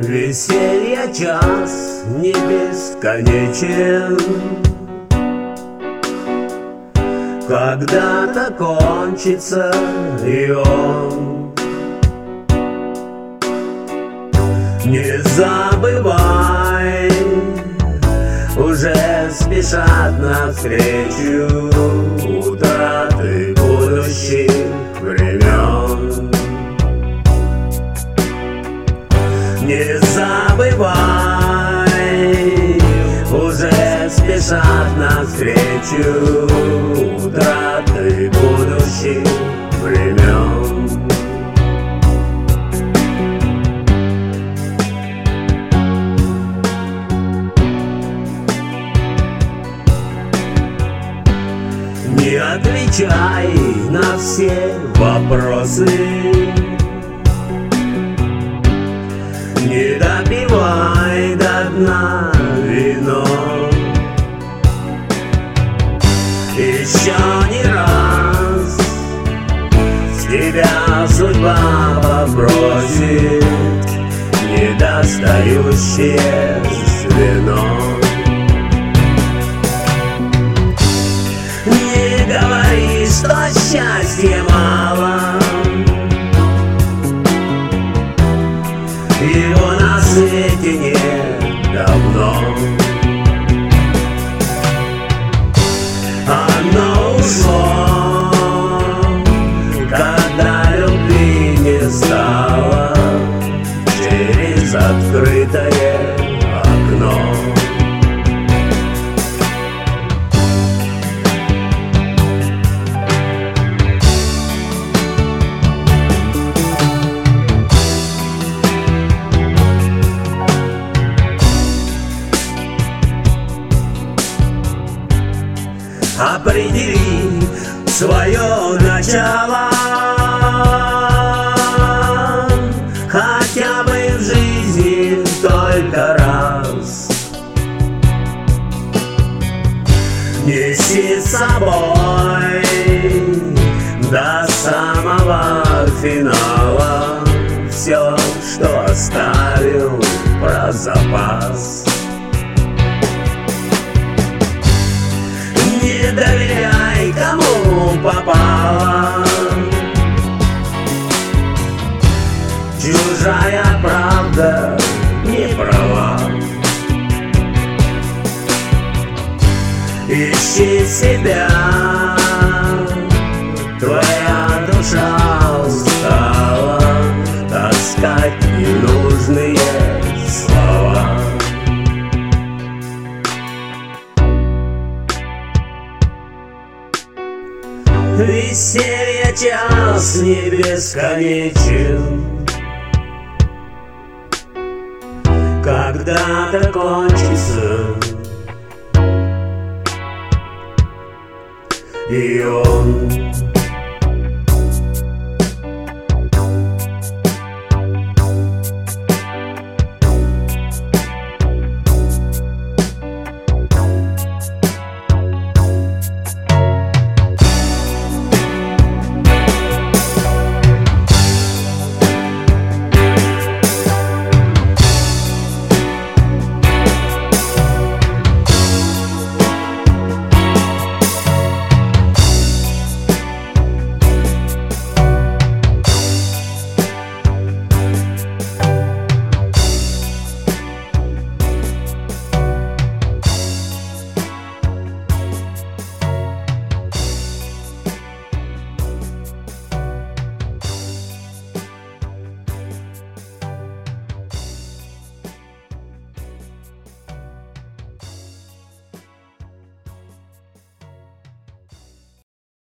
Веселье час не бесконечен, когда-то кончится и он. Не забывай, уже спешат навстречу утраты будущих времен. Не забывай, уже спешат навстречу утраты будущих времен. Не отвечай на все вопросы, не допивай до дна вино. Еще не раз с тебя судьба попросит недостающее звено. Не говори, что счастья мало, его на свете нет давно. Оно ушло, когда любви не стало, через открытое окно. Определи свое начало, хотя бы в жизни только раз. Неси с собой до самого финала все, что оставил про запас. Не доверяй, кому попало, чужая правда не права. Ищи себя, твоя душа устала таскать ненужные слова. Веселье час не бесконечен, когда-то кончится и он.